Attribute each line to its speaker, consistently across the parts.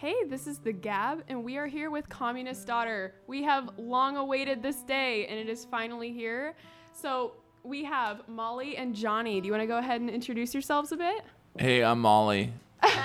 Speaker 1: Hey, this is The Gab, and we are here with Communist Daughter. We have long awaited this day, and it is finally here. So we have Molly and Johnny. Do you want to go ahead and introduce yourselves a bit?
Speaker 2: Hey, I'm Molly.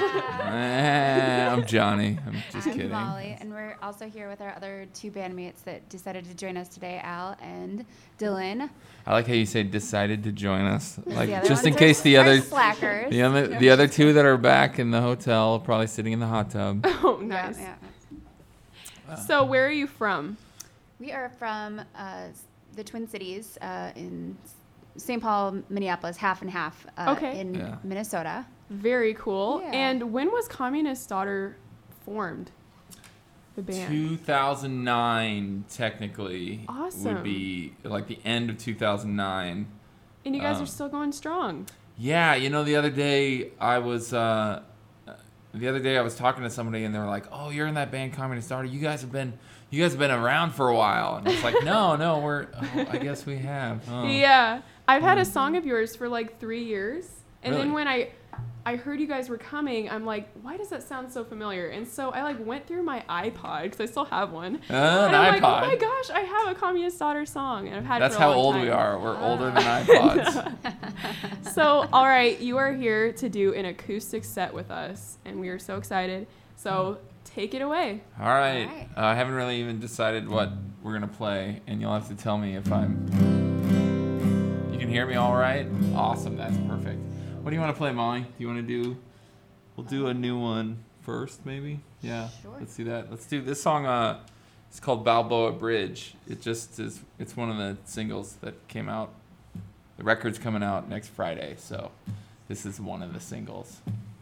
Speaker 2: I'm Johnny. I'm just kidding.
Speaker 3: I'm Molly, and we're also here with our other two bandmates that decided to join us today, Al and Dylan.
Speaker 2: I like how you say decided to join us, like
Speaker 3: The other
Speaker 2: just in
Speaker 3: ones
Speaker 2: case the
Speaker 3: are
Speaker 2: other
Speaker 3: slackers.
Speaker 2: the other two that are back in the hotel, probably sitting in the hot tub.
Speaker 1: Oh, nice.
Speaker 3: Yeah.
Speaker 1: So where are you from?
Speaker 3: We are from the Twin Cities in St. Paul, Minneapolis, half and half in Minnesota.
Speaker 1: Very cool.
Speaker 3: Yeah.
Speaker 1: And when was Communist Daughter formed? The band.
Speaker 2: 2009, technically,
Speaker 1: Awesome.
Speaker 2: would be like the end of 2009.
Speaker 1: And you guys are still going strong.
Speaker 2: Yeah, you know, the other day I was talking to somebody and they were like, "Oh, you're in that band Communist Daughter. You guys have been around for a while." And I was like, "No, I guess we have." Oh.
Speaker 1: Yeah. I've had a song of yours for like 3 years. And
Speaker 2: Really?
Speaker 1: then when I heard you guys were coming, I'm like, why does that sound so familiar? And so I like went through my iPod, because I still have one.
Speaker 2: An
Speaker 1: and I'm
Speaker 2: iPod.
Speaker 1: like, oh my gosh, I have a Communist Daughter song. And I've had
Speaker 2: That's
Speaker 1: it for a
Speaker 2: how
Speaker 1: long
Speaker 2: old
Speaker 1: time.
Speaker 2: we are. We're older than iPods.
Speaker 1: So, all right, you are here to do an acoustic set with us, and we are so excited. So take it away.
Speaker 2: All right.
Speaker 3: All right.
Speaker 2: I haven't really even decided what we're going to play, and you'll have to tell me if I'm... You can hear me all right? Awesome. That's perfect. What do you want to play, Molly? Do you want to do... We'll do a new one first, maybe? Yeah.
Speaker 3: Sure.
Speaker 2: Let's do that. Let's do this song. It's called Balboa Bridge. It just is... It's one of the singles that came out. The record's coming out next Friday, so this is one of the singles.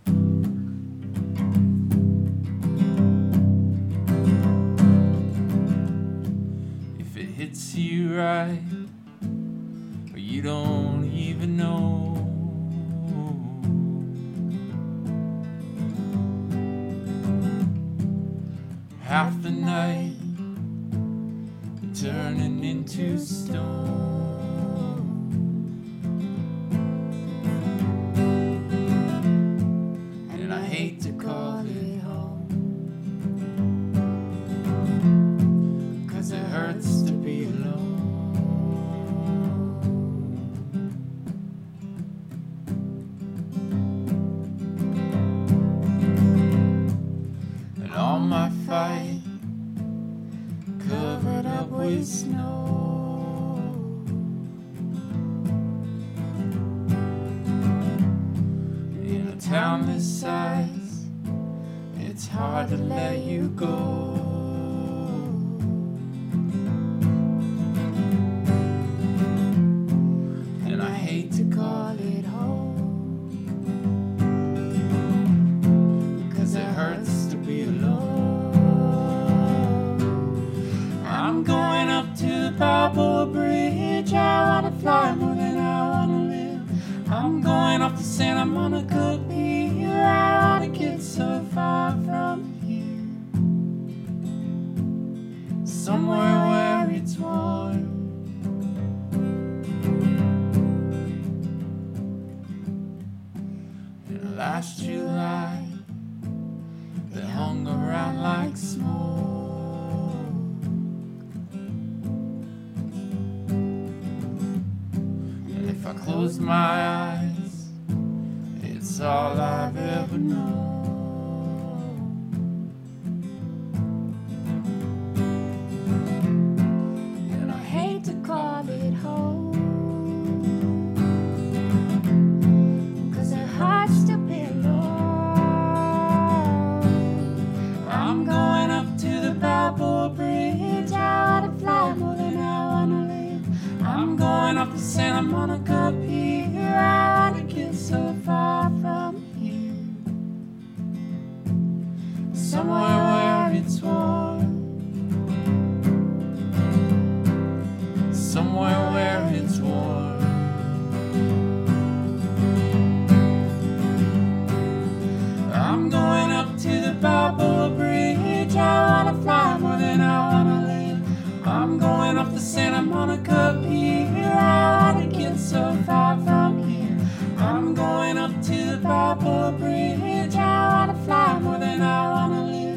Speaker 2: If it hits you right, or you don't even know, half the night turning into stone. And I hate to call it home, 'cause it hurts to be alone. And all my fight covered up with snow. In a town this size, it's hard to let you go. And I hate to call it home, 'cause it hurts to be alone. I'm going up to the Balboa Bridge. I wanna fly more than I wanna live. I'm going off to Santa Monica Pier. I wanna get so far from here, somewhere where it's warm. And last July, they hung around like smoke. And if I close my eyes, it's all I've ever known. And I hate to call it home, 'cause it hurts to be alone. I'm going up to the Balboa Bridge. I wanna fly more than I wanna live. I'm going up to Santa Monica Pier. I wanna get so far from here, somewhere where it's warm, somewhere where it's warm. I'm going up to the Balboa Bridge. I wanna fly more than I wanna live. I'm going up to Santa Monica Pier. I wanna get so far from here. I'm going up to the Balboa Bridge. I wanna fly more than I wanna live.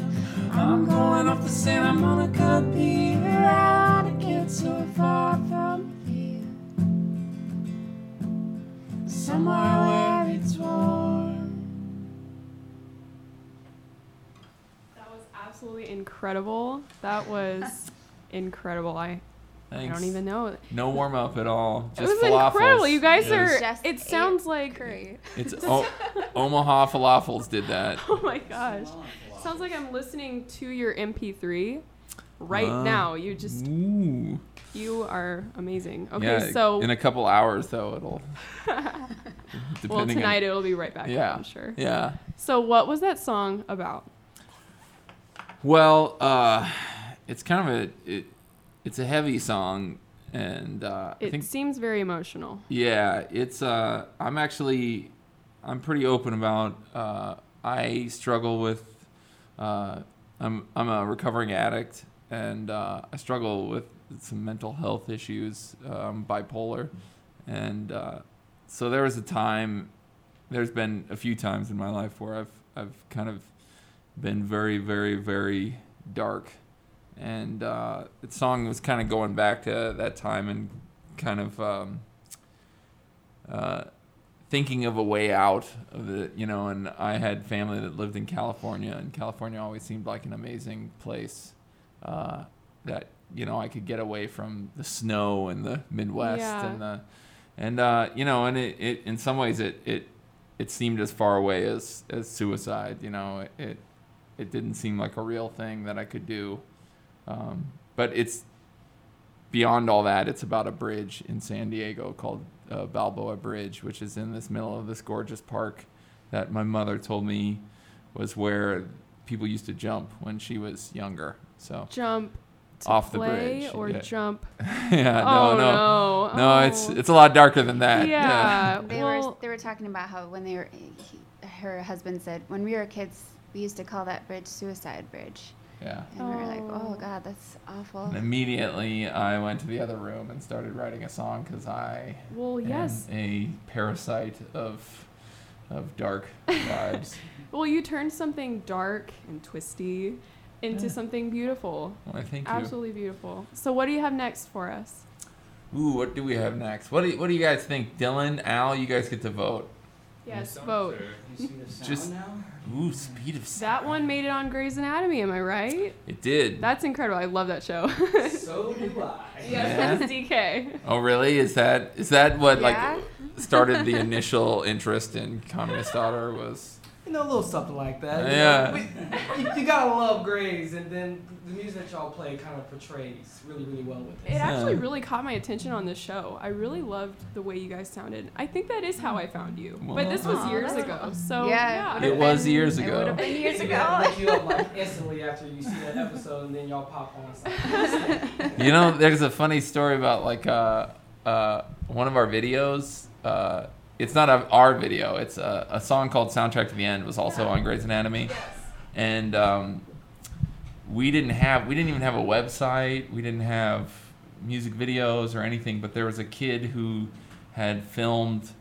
Speaker 1: absolutely incredible. That was incredible. I don't even know.
Speaker 2: No warm up at all. Just
Speaker 1: it was
Speaker 2: falafels.
Speaker 1: incredible. You guys are.
Speaker 3: Just
Speaker 1: it sounds like
Speaker 3: curry.
Speaker 2: It's Omaha Falafels did that.
Speaker 1: Oh my gosh. Sounds like I'm listening to your MP3 right now. You just.
Speaker 2: Ooh.
Speaker 1: You are amazing. Okay,
Speaker 2: yeah,
Speaker 1: so
Speaker 2: in a couple hours though it'll.
Speaker 1: Well, tonight it'll be right back.
Speaker 2: Yeah,
Speaker 1: up, I'm sure.
Speaker 2: Yeah.
Speaker 1: So what was that song about?
Speaker 2: Well, it's kind of it's a heavy song, and I think
Speaker 1: seems very emotional.
Speaker 2: Yeah, it's I'm pretty open about I struggle with I'm a recovering addict, and I struggle with some mental health issues. I'm bipolar, and so there's been a few times in my life where I've kind of been very, very, very dark, and the song was kind of going back to that time and kind of thinking of a way out of it, and I had family that lived in California, and California always seemed like an amazing place that I could get away from the snow and the Midwest and it in some ways it seemed as far away as suicide. It didn't seem like a real thing that I could do, but it's beyond all that. It's about a bridge in San Diego called Balboa Bridge, which is in this middle of this gorgeous park that my mother told me was where people used to jump when she was younger. So
Speaker 1: jump to
Speaker 2: off
Speaker 1: play
Speaker 2: the bridge
Speaker 1: or jump.
Speaker 2: No, it's a lot darker than that.
Speaker 1: Yeah.
Speaker 3: They were talking about how when her husband said when we were kids we used to call that bridge Suicide Bridge.
Speaker 2: Yeah.
Speaker 3: And we were like, oh God, that's awful.
Speaker 2: And immediately I went to the other room and started writing a song because I am a parasite of dark vibes.
Speaker 1: Well, you turned something dark and twisty into something beautiful.
Speaker 2: Well, thank you.
Speaker 1: Absolutely beautiful. So what do you have next for us?
Speaker 2: Ooh, what do we have next? What do you guys think? Dylan, Al, you guys get to vote.
Speaker 1: Yes, vote.
Speaker 2: Just Speed of Sound.
Speaker 1: That one made it on Grey's Anatomy, am I right?
Speaker 2: It did.
Speaker 1: That's incredible. I love that show.
Speaker 4: So do I.
Speaker 1: Yes, that's DK.
Speaker 2: Oh, really? Is that what like started the initial interest in Communist Daughter was?
Speaker 4: A little something like that.
Speaker 2: Yeah.
Speaker 4: You gotta love Grey's, and then the music that y'all play kind of portrays really, really well with it.
Speaker 1: It actually really caught my attention on this show. I really loved the way you guys sounded. I think that is how I found you. Well, but this was years ago. So yeah.
Speaker 2: It was years ago.
Speaker 3: It would have been years ago.
Speaker 4: I look you up instantly after you see that episode, and then y'all pop on something.
Speaker 2: There's a funny story about one of our videos. It's not our video. It's a song called "Soundtrack to the End" was also on Grey's Anatomy, and we didn't even have a website. We didn't have music videos or anything. But there was a kid who had filmed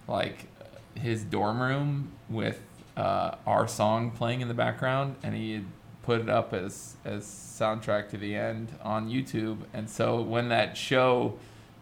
Speaker 2: his dorm room with our song playing in the background, and he had put it up as "Soundtrack to the End" on YouTube. And so when that show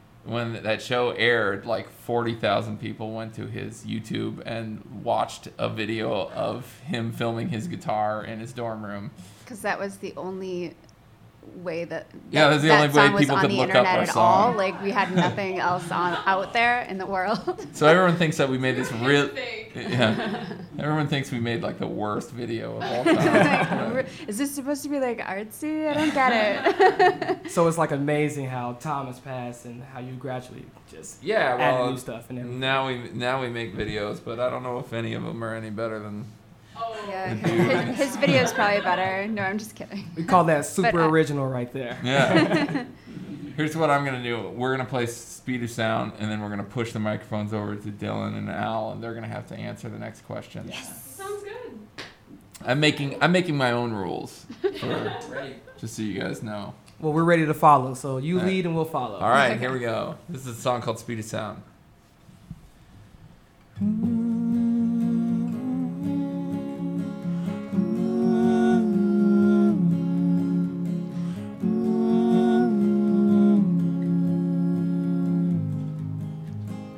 Speaker 2: aired, 40,000 people went to his YouTube and watched a video of him filming his guitar in his dorm room.
Speaker 3: Because that was the only way that
Speaker 2: that's the only way people could look up our song.
Speaker 3: We had nothing else out there in the world.
Speaker 2: So everyone thinks that we made this real. Yeah. Everyone thinks we made the worst video of all time.
Speaker 3: Is this supposed to be artsy? I don't get
Speaker 4: it. So it's amazing how time has passed and how you gradually just add new stuff and everything.
Speaker 2: Now we make videos, but I don't know if any of them are any better than.
Speaker 3: Yeah, his video is probably better. No, I'm just kidding.
Speaker 4: We call that super original right there.
Speaker 2: Yeah. Here's what I'm going to do. We're going to play Speed of Sound, and then we're going to push the microphones over to Dylan and Al, and they're going to have to answer the next question.
Speaker 1: Yes. Sounds good.
Speaker 2: I'm making my own rules, just so you guys know.
Speaker 4: Well, we're ready to follow, so you lead and we'll follow.
Speaker 2: All right, here we go. This is a song called Speed of Sound.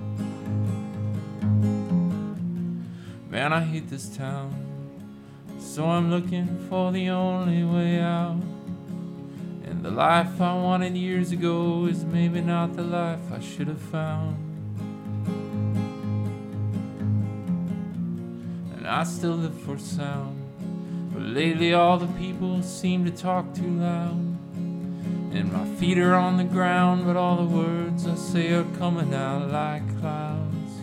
Speaker 2: Man, I hate this town. So I'm looking for the only way out. And the life I wanted years ago is maybe not the life I should have found. And I still live for sound, but lately all the people seem to talk too loud. And my feet are on the ground, but all the words I say are coming out like clouds.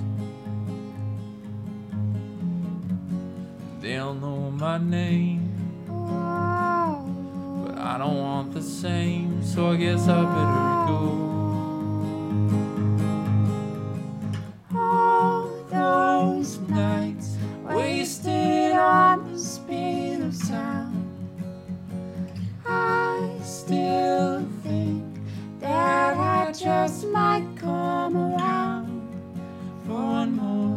Speaker 2: They'll know my name, but I don't want the same, so I guess I better go. All those nights wasted on the speed of sound, I still think that I just might come around for one more.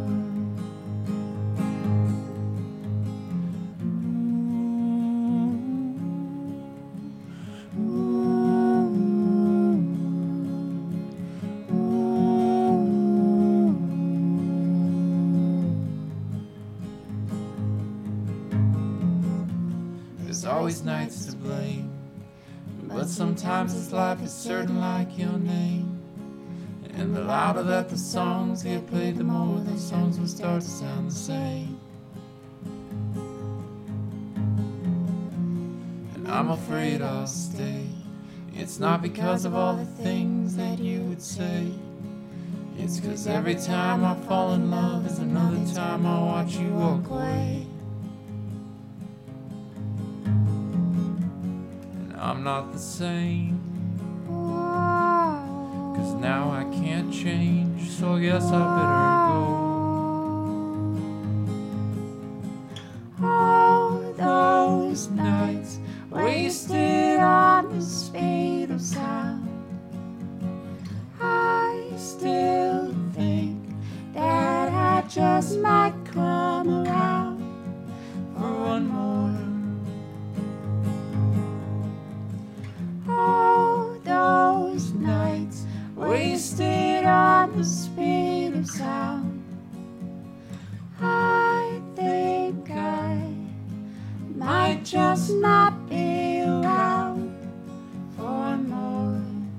Speaker 2: There's always nights to blame, but sometimes this life is certain like your name. And the louder that the songs get played, the more the songs will start to sound the same. And I'm afraid I'll stay. It's not because of all the things that you would say. It's 'cause every time I fall in love is another time I watch you walk away. I'm not the same, 'cause now I can't change, so I guess I better go. All those nights wasted on the speed of sound, I still think that I just might come around for one more. All those nights wasted on the speed of sound, I think I might just not be around for one more.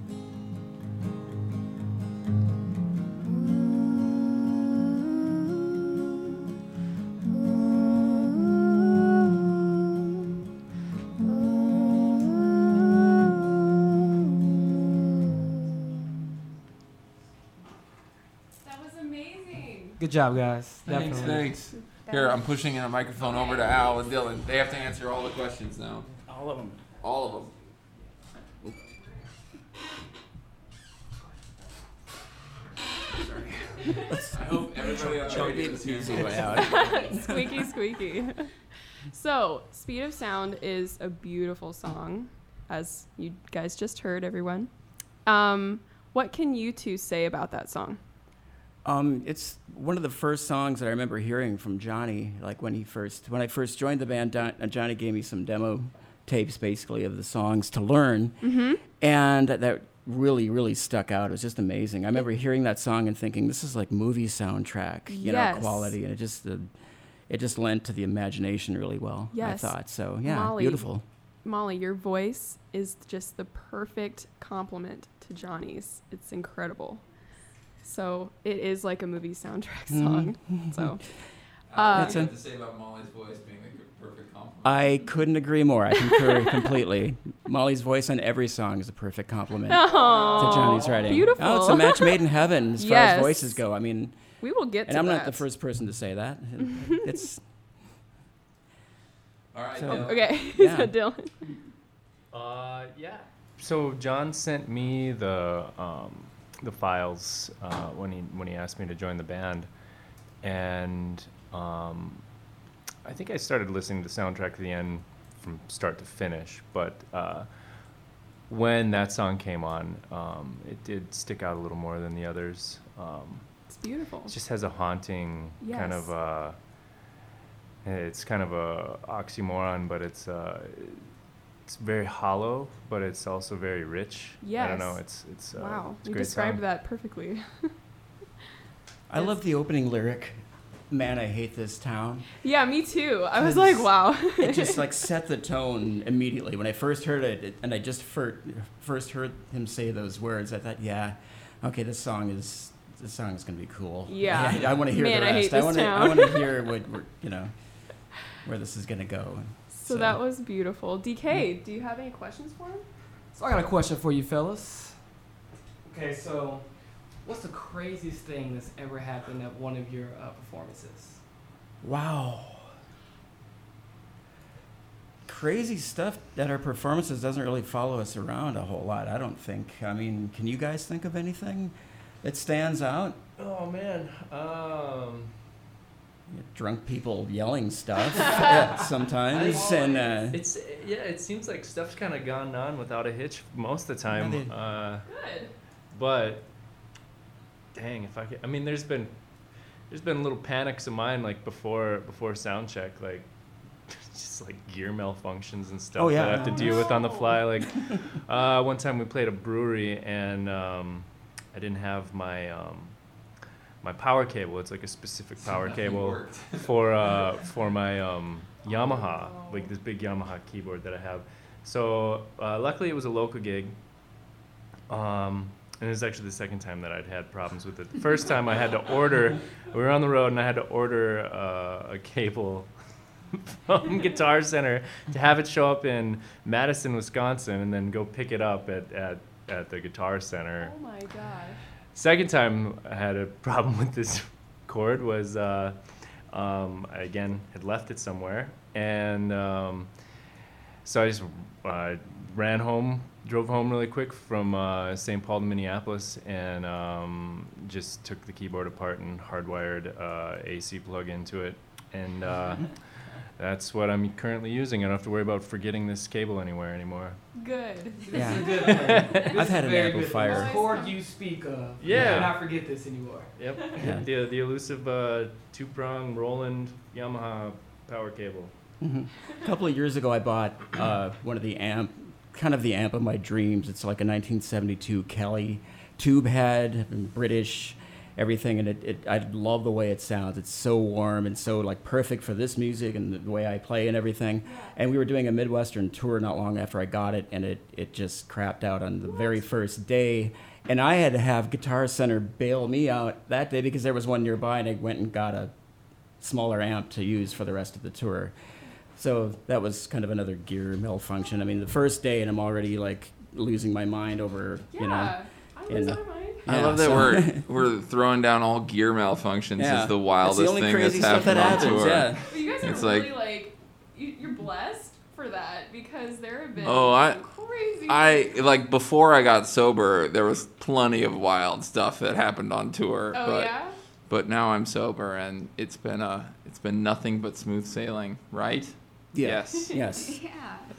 Speaker 4: Good job, guys.
Speaker 2: Thanks, thanks. Here, I'm pushing in a microphone over to Al and Dylan. They have to answer all the questions now.
Speaker 5: All of them.
Speaker 2: All of them. I hope everybody on the radio is
Speaker 5: easy way out.
Speaker 1: Squeaky, squeaky. So, Speed of Sound is a beautiful song, as you guys just heard, everyone. What can you two say about that song?
Speaker 5: It's one of the first songs that I remember hearing from Johnny. Like when I first joined the band, Johnny gave me some demo tapes, basically, of the songs to learn, and that really, really stuck out. It was just amazing. I remember hearing that song and thinking, this is like movie soundtrack, you know, quality, and it just lent to the imagination really well.
Speaker 1: Yes.
Speaker 5: I thought so. Yeah, beautiful.
Speaker 1: Molly, your voice is just the perfect complement to Johnny's. It's incredible. So it is like a movie soundtrack song. So
Speaker 2: what do you have to say about Molly's voice being like a perfect compliment?
Speaker 5: I couldn't agree more. I concur completely. Molly's voice on every song is a perfect compliment to Johnny's writing.
Speaker 1: Beautiful.
Speaker 5: Oh, it's a match made in heaven as far as voices go. I mean,
Speaker 1: we will get to that.
Speaker 5: And I'm not the first person to say that. It's
Speaker 2: all right.
Speaker 5: So,
Speaker 1: okay.
Speaker 5: Yeah.
Speaker 1: So Dylan.
Speaker 6: Yeah. So John sent me the files when he asked me to join the band, and I think I started listening to the soundtrack to the end from start to finish. But when that song came on, it did stick out a little more than the others.
Speaker 1: It's beautiful.
Speaker 6: It just has a haunting kind of. It's kind of a oxymoron, but it's very hollow, but it's also very rich.
Speaker 1: Yes.
Speaker 6: I don't know. It's
Speaker 1: wow.
Speaker 6: It's a
Speaker 1: you
Speaker 6: great
Speaker 1: described
Speaker 6: song.
Speaker 1: that perfectly.
Speaker 5: I love the opening lyric. Man, I Hate This Town.
Speaker 1: Yeah, me too. I was like, wow.
Speaker 5: It just like set the tone immediately. When I first heard it, and I just first heard him say those words, I thought, yeah, okay, this song is gonna be cool.
Speaker 1: Yeah.
Speaker 5: I want to hear
Speaker 1: Man,
Speaker 5: the rest.
Speaker 1: I Hate This Town.
Speaker 5: I want to hear what where this is gonna go.
Speaker 1: So that was beautiful. DK, do you have any questions for him?
Speaker 4: So I got a question for you, fellas. Okay, so what's the craziest thing that's ever happened at one of your performances?
Speaker 5: Wow. Crazy stuff at our performances doesn't really follow us around a whole lot, I don't think. I mean, can you guys think of anything that stands out?
Speaker 6: Oh man.
Speaker 5: Drunk people yelling stuff sometimes,
Speaker 6: it seems like stuff's kind of gone on without a hitch most of the time.
Speaker 1: Good.
Speaker 6: But dang, there's been little panics of mine like before sound check, like just like gear malfunctions and stuff that I have to deal with on the fly. Like one time we played a brewery and I didn't have my my power cable. It's like a specific power cable for my Yamaha, like this big Yamaha keyboard that I have. So luckily it was a local gig. And it was actually the second time that I'd had problems with it. The first time I had to order, we were on the road and I had to order a cable from Guitar Center to have it show up in Madison, Wisconsin, and then go pick it up at the Guitar Center.
Speaker 1: Oh my gosh.
Speaker 6: Second time I had a problem with this cord was, I again had left it somewhere, and so I just drove home really quick from St. Paul to Minneapolis, and just took the keyboard apart and hardwired AC plug into it, and that's what I'm currently using. I don't have to worry about forgetting this cable anywhere anymore.
Speaker 1: Good.
Speaker 5: Yeah.
Speaker 4: This is a good thing.
Speaker 5: I've had an amplifier.
Speaker 4: The chord you speak of.
Speaker 6: Yeah.
Speaker 4: You cannot forget this anymore.
Speaker 6: Yep.
Speaker 5: Yeah.
Speaker 6: The elusive two-prong Roland Yamaha power cable.
Speaker 5: Mm-hmm. A couple of years ago, I bought one of the amp of my dreams. It's like a 1972 Kelly tube head, British, everything, and I love the way it sounds. It's so warm and so like perfect for this music and the way I play and everything. And we were doing a Midwestern tour not long after I got it, and it just crapped out on the very first day. And I had to have Guitar Center bail me out that day because there was one nearby, and I went and got a smaller amp to use for the rest of the tour. So that was kind of another gear malfunction. I mean, the first day, and I'm already like losing my mind over,
Speaker 1: I lose my mind.
Speaker 2: I love that we're throwing down all gear malfunctions.
Speaker 5: Yeah.
Speaker 2: Is the wildest thing that's happened on tour.
Speaker 5: Yeah.
Speaker 1: But you guys
Speaker 2: It's
Speaker 1: are really like you're blessed for that because there have been crazy.
Speaker 2: Like before I got sober, there was plenty of wild stuff that happened on tour. But now I'm sober, and it's been nothing but smooth sailing, right?
Speaker 5: Yeah.
Speaker 2: Yes.
Speaker 5: Yes.
Speaker 3: Yeah.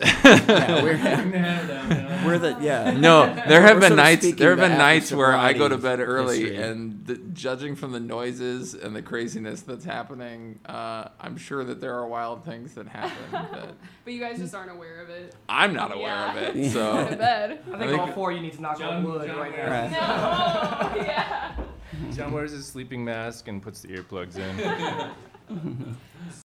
Speaker 5: We're the
Speaker 2: No, there have been
Speaker 5: sort of
Speaker 2: nights.
Speaker 5: speaking
Speaker 2: There have been
Speaker 5: back
Speaker 2: nights
Speaker 5: to
Speaker 2: where I go to
Speaker 5: sobriety
Speaker 2: bed early,
Speaker 5: history.
Speaker 2: and judging from the noises and the craziness that's happening, I'm sure that there are wild things that happen.
Speaker 1: But you guys just aren't aware of it.
Speaker 2: I'm not aware of it. So
Speaker 1: Go to bed.
Speaker 4: I think all four of you need to knock on wood right now.
Speaker 5: Right.
Speaker 1: No. Yeah.
Speaker 6: John wears his sleeping mask and puts the earplugs in.